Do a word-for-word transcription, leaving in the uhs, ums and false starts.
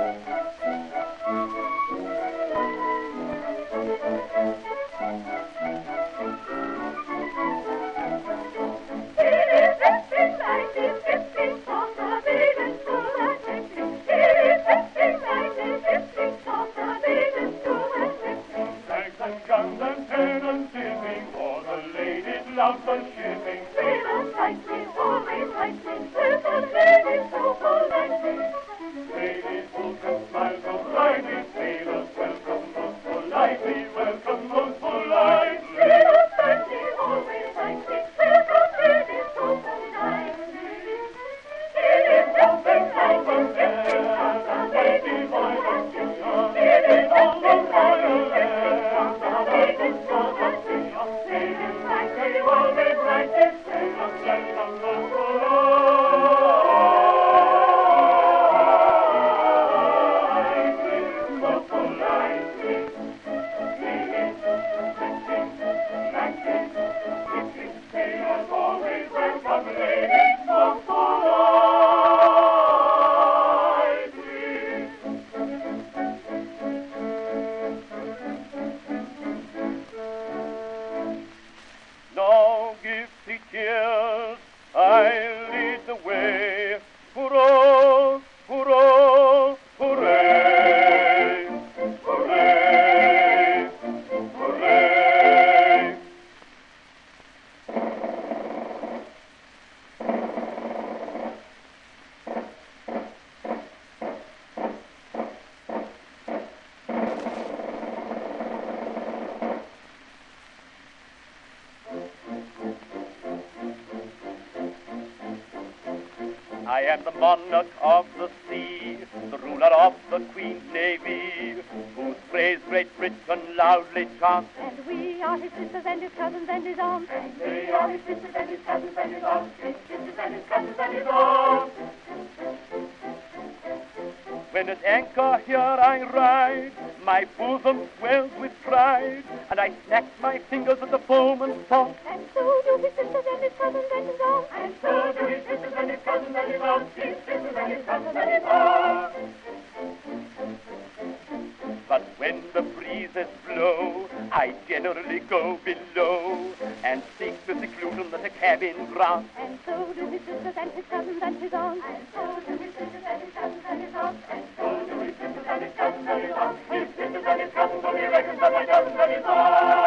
Guns and cannons dipping, for the ladies love the shipping. Sailors like me, always like me, with the ladies so politely. Ladies who can smile so brightly, sailors welcome most politely, welcome most politely. Sailors like me, always like me, with the ladies so politely. It is something like a shipping of the ladies for the shipping. It is something like a shipping of the ladies for the shipping. Ladies like me, always like me, sailors welcome most politely, most politely. Ladies, shipping, shipping, shipping, sailors always welcome ladies most politely. Now give me cheers, I lead the way. Hurrah, hurrah, hooray! Hooray, hooray! I am the monarch of the sea, the ruler of the Queen's Navy, whose praise Great Britain loudly chants. And we are his sisters and his cousins and his aunts. And they are his sisters and his cousins and his aunts, his sisters and his cousins and his aunts. When at anchor here I ride, my bosom swells with pride, and I snap my fingers at the foeman's taunt. And so do his sisters and his cousins and his aunts. And so do his sisters and his cousins and his aunts, his sisters and his cousins and his aunts. But when the breezes blow, I generally go below and seek the seclusion that a cabin grants. And so do his sisters and his cousins and his aunts. And so do his sisters and his cousins and his aunts. And so do his sisters and his cousins and his aunts, his sisters and his cousins, for he reckons that my cousins and his aunts.